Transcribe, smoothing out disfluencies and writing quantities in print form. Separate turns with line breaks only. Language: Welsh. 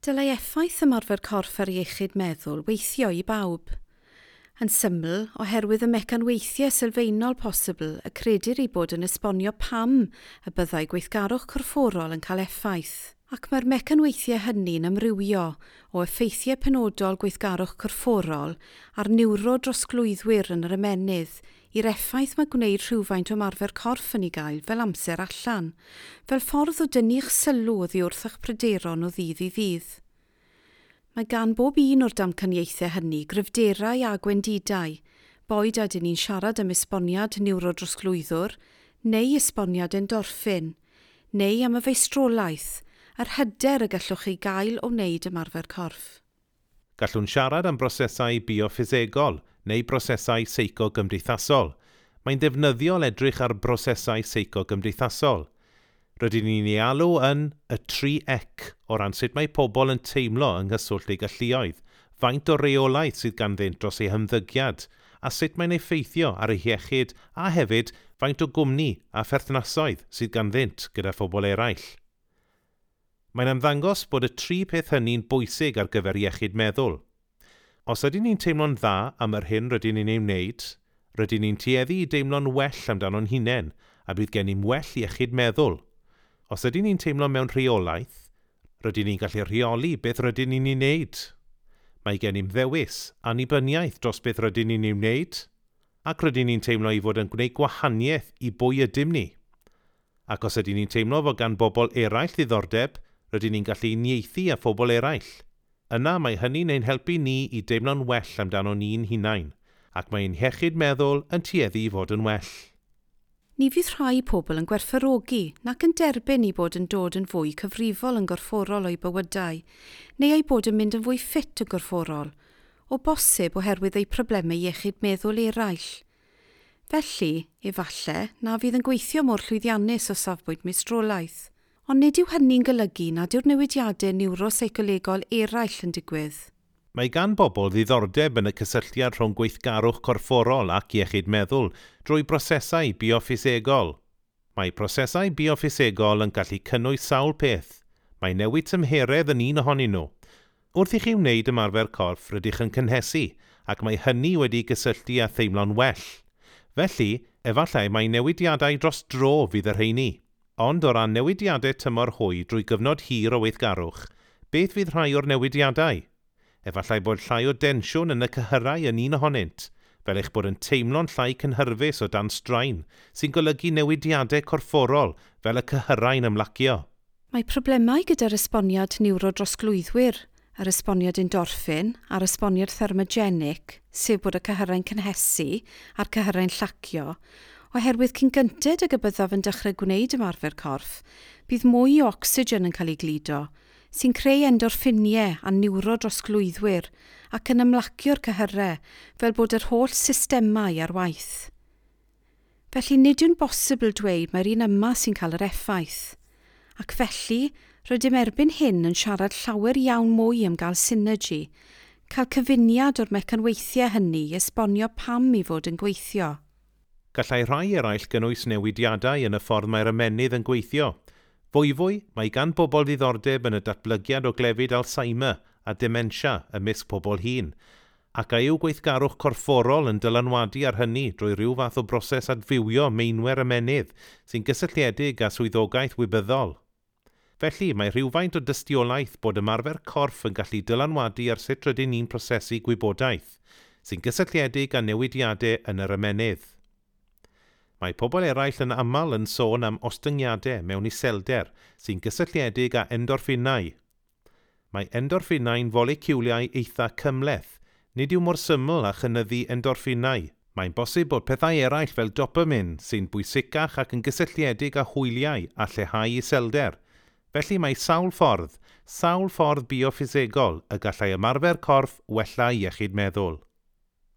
Dylai effaith ymarfer corff ar iechyd meddwl weithio i bawb. Yn syml, oherwydd y mecanweithiau sylfaenol posibl y credir i bod yn esbonio pam y byddai gweithgarwch corfforol yn cael effaith. Ac mae'r mecanweithiau hynny'n amrywio o effeithiau penodol gweithgarwch corfforol ar niwrodrosglwyddwyr yn yr ymennydd i'r effaith mae gwneud rhywfaint o ymarfer corff yn ei gael fel amser allan, fel ffordd o dynnu'ch sylw oddi wrth eich pryderon o ddydd i ddydd. Mae gan bob un o'r damcaniaethau hynny gryfderau a gwendidau, boed a dyn ni'n siarad am esboniad niwrodrosglwyddwr, neu esboniad endorffin, neu am y feistrolaeth, a'r hyder y gallwch chi gael o wneud ymarfer corff.
Gallwn siarad am brosesau bioffisegol neu brosesau seico-gymdeithasol. Mae'n ddefnyddiol edrych ar brosesau seico-gymdeithasol. Rydyn ni'n ei alw yn y 3 o ran sut mae pobl yn teimlo yng nghyswllt eu galluoedd, faint o reolaeth sydd ganddynt dros eu hymddygiad, a sut mae'n effeithio ar eu iechyd a hefyd faint o gwmni a pherthnasoedd sydd ganddynt gyda phobl eraill. Mae'n ymddangos bod y 3 peth hynny'n bwysig ar gyfer iechyd meddwl. Os ydyn ni'n teimlo'n dda am yr hyn rydyn ni'n ei wneud, rydyn ni'n tueddu i deimlo'n well amdano'n hunain a bydd gen i'n well iechyd meddwl. Os ydyn ni'n teimlo mewn rheolaeth, rydyn ni'n gallu rheoli beth rydyn ni'n ei wneud. Mae gen i'n ddewis, annibyniaeth dros beth rydyn ni'n ei wneud, ac rydyn ni'n teimlo i fod yn gwneud gwahaniaeth i bwy ydym ni. Ac os ydyn ni'n teimlo fod gan bobl eraill ddiddordeb, rydyn ni'n gallu uniaethu â phobl eraill. Yna mae hynny'n ein helpu ni i deimlo'n well amdano ni'n hunain, ac mae'n iechyd meddwl yn tueddu i fod yn well.
Ni fydd rhai pobl yn gwerthfawrogi nac yn derbyn i bod yn dod yn fwy cyfrifol yn gorfforol o'i bywydau, neu ei bod yn mynd yn fwy ffit yn gorfforol, o bosib oherwydd ei problemau iechyd meddwl eraill. Felly, efallai, na fydd yn gweithio mor llwyddiannus o safbwynt meistrolaeth. Ond nid yw hynny'n golygu nad yw'r newidiadau niwroseicolegol eraill yn digwydd.
Mae gan bobl ddiddordeb yn y cysylltiad rhwng gweithgarwch corfforol ac iechyd meddwl drwy brosesau bioffisegol. Mae prosesau bioffisegol yn gallu cynnwys sawl peth. Mae newid tymheredd yn un ohonyn nhw. Wrth i chi wneud ymarfer corff rydych yn cynhesu, ac mae hynny wedi gysylltu â theimlo'n well. Felly, efallai mae newidiadau dros dro fydd yr rheini. Ond o ran newidiadau tymor hwy drwy gyfnod hir o weithgarwch, beth fydd rhai o'r newidiadau? Efallai bod llai o densiwn yn y cyhyrau yn un ohonynt, fel eich bod yn teimlo'n llai cynhyrfus o dan straen, sy'n golygu newidiadau corfforol fel y cyhyrau'n ymlacio.
Mae problemau gyda'r esboniad niwrodrosglwyddwyr, yr esboniad endorffin a'r esboniad thermogenic, sef bod y cyhyrau'n cynhesu a'r cyhyrau'n llacio, oherwydd cyn gynted y byddaf yn dechrau gwneud ymarfer corff, bydd mwy o ocsigen yn cael ei gludo, sy'n creu endorffiniau a niwrodrosglwyddwyr ac yn ymlacio'r cyhyrau fel bod yr holl systemau ar waith. Felly nid yw'n bosibl dweud mae'r un yma sy'n cael yr effaith, ac felly rydym erbyn hyn yn siarad llawer iawn mwy am gael synergy, cael cyfuniad o'r mecanweithiau hynny i esbonio pam i fod yn gweithio.
Gallai rhai eraill gynnwys newidiadau yn y ffordd mae'r ymennydd yn gweithio. Fwy, mae gan bobl ddiddordeb yn y datblygiad o glefyd Alzheimer a dementia ymysg pobl hŷn, ac a yw gweithgarwch corfforol yn dylanwadu ar hynny drwy rhyw fath o broses adfywio meinwer ymennydd sy'n gysylltiedig â swyddogaeth wybyddol. Felly, mae rhywfaint o dystiolaeth bod ymarfer corff yn gallu dylanwadu ar sut rydyn ni'n prosesu gwybodaeth, sy'n gysylltiedig â newidiadau yn yr ymennydd. Mae pobl eraill yn aml yn sôn am ostyngiadau mewn iselder sy'n gysylltiedig â endorffinau. Mae endorffinau'n foleciwliau eitha cymleth, nid yw mor syml â chynyddu endorffinau. Mae'n bosib bod pethau eraill fel dopamine sy'n bwysicach ac yn gysylltiedig â hwyliau a lleihau iselder. Felly mae sawl ffordd bioffisegol y gallai ymarfer corff wella iechyd meddwl.